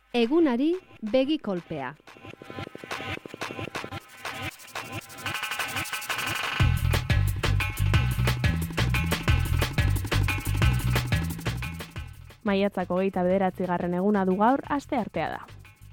Egunari begi kolpea. Maiatzak 29. eguna du gaur, asteartea da.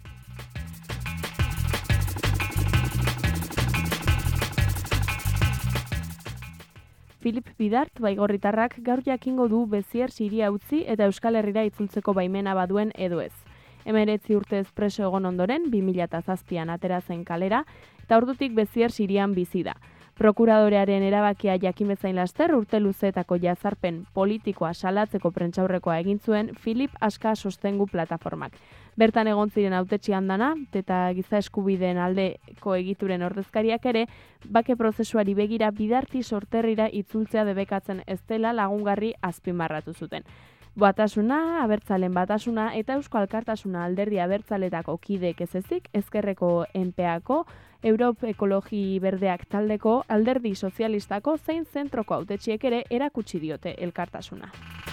Filip Bidart baigorritarrak gaur jakingo du Bezier Siria utzi eta Euskal Herrira itzultzeko baimena baduen edo ez. 19 urtez preso egon ondoren, 2007an atera zen kalera, eta ordutik Bezier Sirian bizi da. Prokuradorearen erabakia jakin bezain laster urte luzeetako jazarpen politikoa salatzeko prentsaurrekoa egin zuen Filip Aska Sostengu plataformak. Bertan egon ziren hautetsi handana eta giza eskubideen aldeko egituren ordezkariak ere, bake prozesuari begira Bidarti Sorterrira itzultzea debekatzen ez dela lagungarri azpimarratu zuten. Batasuna, Abertzalen Batasuna eta Eusko Alkartasuna alderdi abertzaletako kideek ez ezik, Ezkerreko NPako, Europe Ekologi Berdeak taldeko, alderdi sozialistako zein zentroko hautetsiek ere erakutsi diote elkartasuna.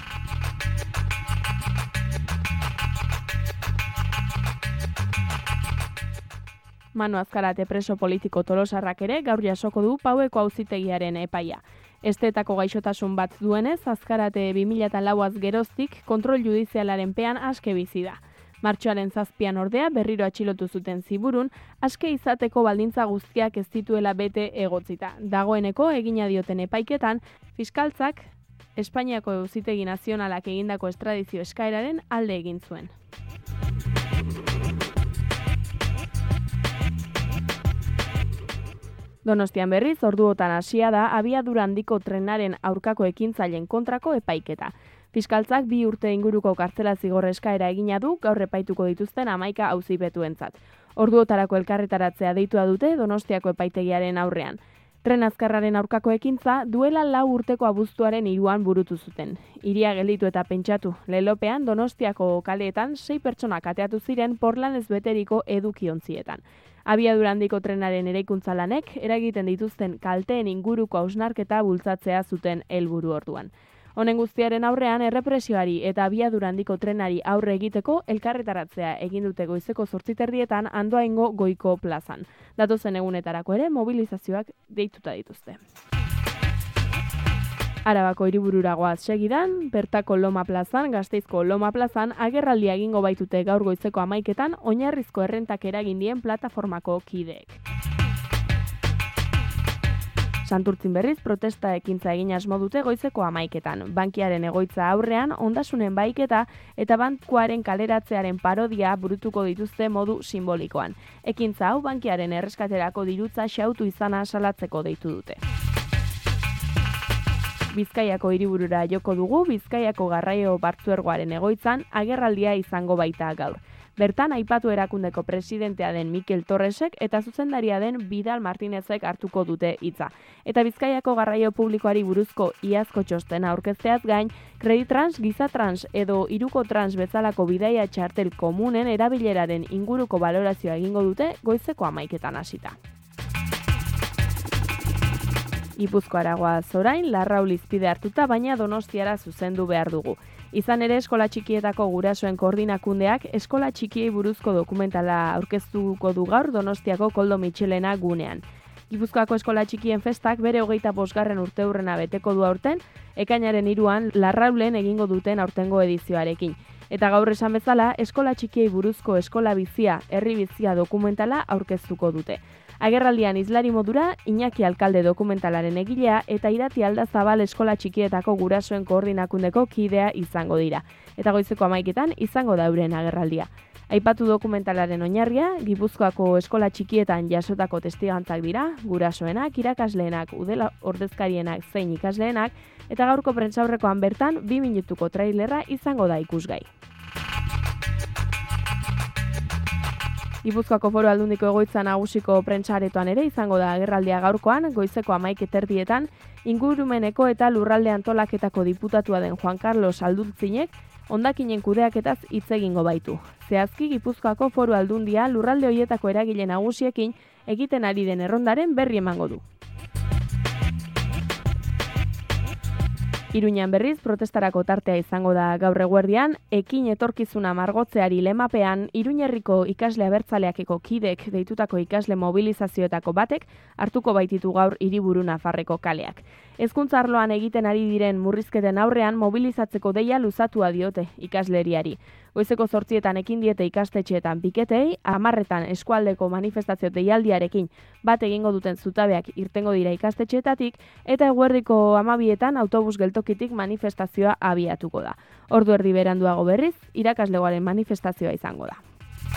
Manu Azkarate preso politiko tolosarrak ere gaur jasoko du Paueko auzitegiaren epaia. Estetako gaixotasun bat duenez, Azkarate 2004az geroztik kontrol judizialaren pean aske bizi da. Martxoaren 7an ordea berriro atxilotu zuten Ziburun, aske izateko baldintza guztiak ez dituela bete egotzita. Dagoeneko egina dioten epaiketan, fiskaltzak Espainiako Auzitegi Nazionalak egindako estradizio eskaeraren alde egin zuen. Donostian berriz, orduotan hasia da abiadura handiko trenaren aurkako ekintzaileen kontrako epaiketa. Fiskaltzak 2 urte inguruko kartzela zigor eskaera egina du gaur epaituko dituzten 11 auzipetuentzat. Orduotarako elkarretaratzea deitua dute Donostiako epaitegiaren aurrean. Tren azkarraren aurkako ekintza duela 4 urteko abuztuaren 3an burutu zuten. Hiria gelditu eta pentsatu, lelopean Donostiako kaleetan 6 pertsonak ateatu ziren porlanez beteriko edukiontzietan. Abiadura handiko trenaren eraikuntza lanek eragiten dituzten kalteen inguruko hausnarketa bultzatzea zuten helburu orduan. Honen guztiaren aurrean errepresioari eta abiadura handiko trenari aurre egiteko elkarretaratzea egin dute goizeko 8:30 Andoaingo Goiko plazan. Datozen egunetarako ere mobilizazioak deituta dituzte. Arabako hiriburura goaz segidan, bertako Loma plazan, Gasteizko Loma plazan, agerraldia egingo baitute gaur goizeko 11etan oinarrizko errentak eragin dien plataformako kideek. Santurtzin berriz protesta ekintza egin asmo dute goizeko 11etan. Bankiaren egoitza aurrean ondasunen baiketa eta bankuaren kaleratzearen parodia burutuko dituzte modu simbolikoan. Ekintza hau bankiaren erreskaterako dirutza xautu izana salatzeko deitu dute. Bizkaiako hiriburura joko dugu, Bizkaiako Garraio Partzuergoaren egoitzan agerraldia izango baita gaur. Bertan aipatu erakundeko presidentea den Mikel Torresek eta zuzendaria den Bidal Martinezek hartuko dute hitza. Eta Bizkaiako garraio publikoari buruzko iazko txostena aurkezteaz gain, kreditrans, gizatrans edo hirukotrans bezalako bidaia txartel komunen erabileraren inguruko balorazioa egingo dute goizeko 11etan hasita. Gipuzkoara goaz orain, Larraul izpide hartuta, baina Donostiara zuzendu behar dugu. Izan ere, eskola txikietako gurasoen koordinakundeak eskola txikiei buruzko dokumentala aurkeztuko du gaur Donostiako Koldo Mitxelena gunean. Gipuzkoako eskola txikien festak bere 25. urteurrena beteko du aurten, ekainaren 3an Larraulen egingo duten aurtengo edizioarekin. Eta gaur esan bezala, eskola txikiei buruzko eskola bizia, herri bizia dokumentala aurkeztuko dute. Agerraldian izlari modura, Iñaki Alkalde dokumentalaren egilea eta Irati Aldazabal eskola txikietako gurasoen koordinakundeko kidea izango dira. Eta goizeko 11etan izango da euren agerraldia. Aipatu dokumentalaren oinarria, Gipuzkoako eskola txikietan jasotako testigantzak dira, gurasoenak, irakasleenak, udela ordezkarienak zein ikasleenak, eta gaurko prentsaurrekoan bertan 2 minutuko trailerra izango da ikusgai. Gipuzkoako Foru Aldundiko egoitza nagusiko prentsa-aretoan ere izango da agerraldia gaurkoan, goizeko 11:30 ingurumeneko eta lurralde antolaketako diputatua den Juan Carlos Aldunzinek hondakinen kudeaketaz hitz egingo baitu. Zehazki Gipuzkoako Foru Aldundia lurralde horietako eragile nagusiekin egiten ari den errondaren berri emango du. Iruñan berriz, protestarako tartea izango da gaur eguerdian, ekin etorkizuna margotzeari lemapean, Iruñerriko ikasle abertzaleakeko kidek deitutako ikasle mobilizazioetako batek hartuko baititu gaur hiriburu Nafarreko kaleak. Hezkuntza arloan egiten ari diren murrizketen aurrean mobilizatzeko deia luzatua diote ikasleriari. Goizeko 8etan ekin diete ikastetxeetan piketei, 10etan eskualdeko manifestazio deialdiarekin bat egingo duten zutabeak irtengo dira ikastetxeetatik, eta eguerdiko 12etan autobus geltokitik manifestazioa abiatuko da. Ordu erdi beranduago berriz, irakaslegoaren manifestazioa izango da.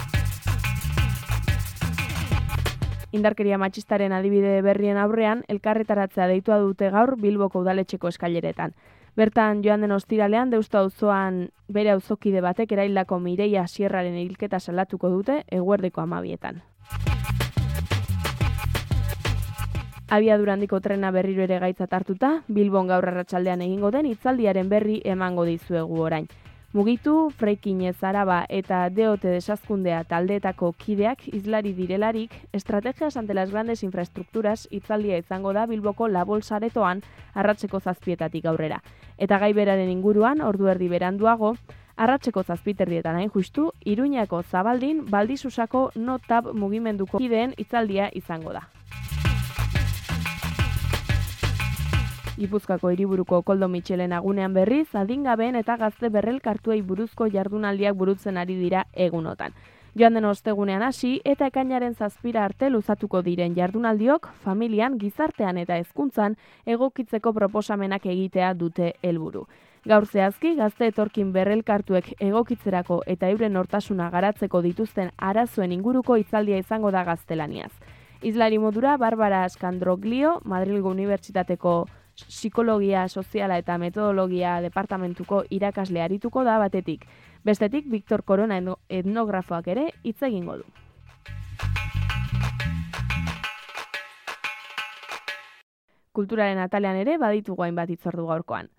Indarkeria matxistaren adibide berrien aurrean, elkarretaratzea deitua dute gaur Bilboko udaletxeko eskaileretan. Bertan joan den ostiralean, Deustu auzoan bere auzokide batek eraildako Mireia Sierraren hilketa salatuko dute eguerdiko 12etan. Abiadura handiko trena berriro ere gaitzat hartuta, Bilbon gaur arratsaldean egingo den hitzaldiaren berri emango dizuegu orain. Mugitu, Freikinez Araba eta Deote Desazkundea taldeetako kideak islari direlarik, estrategias ante las grandes infraestructuras hitzaldia izango da Bilboko La Bolsaretoan arratseko 7etatik aurrera. Eta gai beraren inguruan, ordu erdi beranduago, arratseko 7:00 hain justu, Iruñako Zabaldin Baldisusako Notab mugimenduko kideen hitzaldia izango da. Gipuzkoako hiriburuko Koldo Mitxelen agunean berriz, adingabeen eta gazte berrelkartuei buruzko jardunaldiak burutzen ari dira egunotan. Joan den ostegunean hasi eta ekainaren 7 arte luzatuko diren jardunaldiok familian, gizartean eta hezkuntzan egokitzeko proposamenak egitea dute helburu. Gaur zehazki, gazte etorkin berrelkartuek egokitzerako eta euren nortasuna garatzeko dituzten arazoen inguruko hitzaldia izango da gaztelaniaz. Islari modura, Barbara Askandroglio, Madrilgo Unibertsitateko Psikologia Soziala eta Metodologia Departamentuko irakasle arituko da batetik. Bestetik, Victor Corona etnografoak ere hitz egingo du. Kulturaren atalean ere baditugu hainbat hitzordu gaurkoan.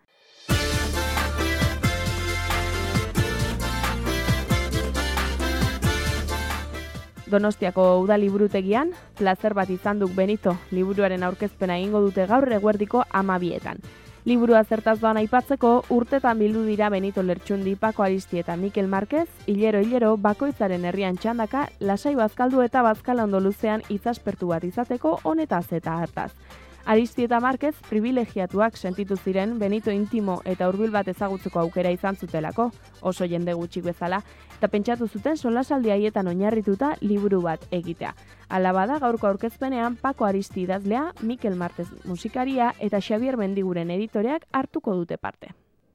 Donostiako udaliburutegian, plazer bat izan duk Benito liburuaren aurkezpena egingo dute gaur eguerdiko 12etan. Liburua zertaz doan aipatzeko, urtetan bildu dira Benito Lertxundi, Paco Aristi eta Mikel Marquez, hilero bakoitzaren herrian txandaka, lasai bazkaldu eta bazkalando luzean itzaspertu bat izateko honetaz eta hartaz. Aristi eta Marquez privilegiatuak sentitu ziren Benito intimo eta hurbil bat ezagutzeko aukera izan zutelako, oso jende gutxik bezala, eta pentsatu zuten solasaldi haietan oinarrituta liburu bat egitea. Hala bada, gaurko aurkezpenean Paco Aristi idazlea, Mikel Marquez musikaria eta Xabier Mendiguren editoreak hartuko dute parte.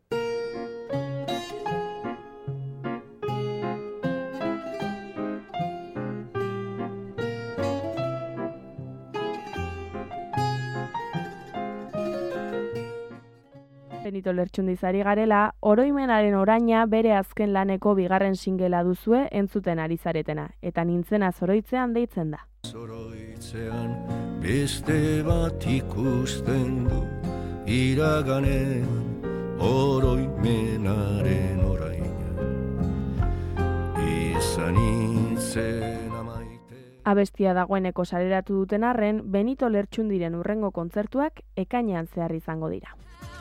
Benito Lertxundizari garela, oroimenaren oraina bere azken laneko bigarren singela duzue entzuten ari zaretena, eta nintzena zoroitzean deitzen da. Zoroitzean beste bat ikusten du, iraganean oroimenaren oraina, izan nintzen amaite. Abestia dagoeneko saleratu duten arren, Benito Lertxundiren hurrengo kontzertuak ekainean zehar izango dira.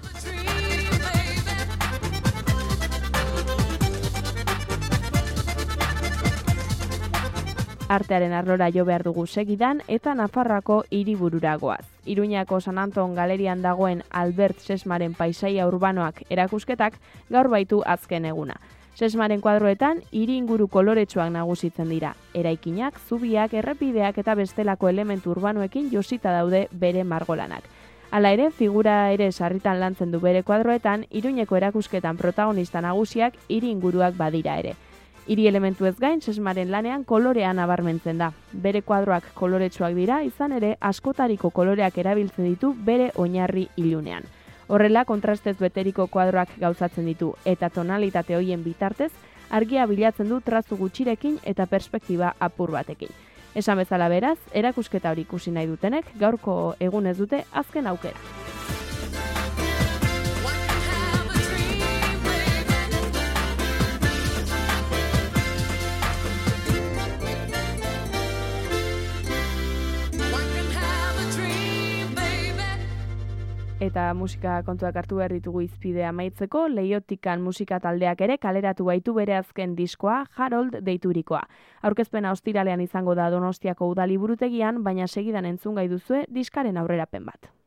Artearen arlora jo behar dugu segidan eta Nafarroako hiriburura goaz. Iruñako San Anton galerian dagoen Albert Sesmaren paisaia urbanoak erakusketak gaur baitu azken eguna. Sesmaren kuadroetan hiri inguru koloretsuak nagusitzen dira. Eraikinak, zubiak, errepideak eta bestelako elementu urbanoekin josita daude bere margolanak. Hala ere, figura ere sarritan lantzen du bere kuadroetan, Iruñeko erakusketan protagonista nagusiak hiri inguruak badira ere. Hiri elementu ez gain, Sesmaren lanean kolorean nabarmentzen da. Bere kuadroak koloretsuak dira, izan ere askotariko koloreak erabiltzen ditu bere oinarri ilunean. Horrela, kontrastez beteriko kuadroak gauzatzen ditu eta tonalitate hoien bitartez, argia bilatzen du trazu gutxirekin eta perspektiba apur batekin. Esan bezala beraz, erakusketa hori ikusi nahi dutenek, gaurko egunez dute azken aukera. Eta musika kontuak hartu behar ditugu izpidea amaitzeko, Leiotikan musika taldeak ere kaleratu baitu bere azken diskoa, Harold deiturikoa. Aurkezpena ostiralean izango da Donostiako udaliburutegian, baina segidan entzungai duzue diskaren aurrerapen bat.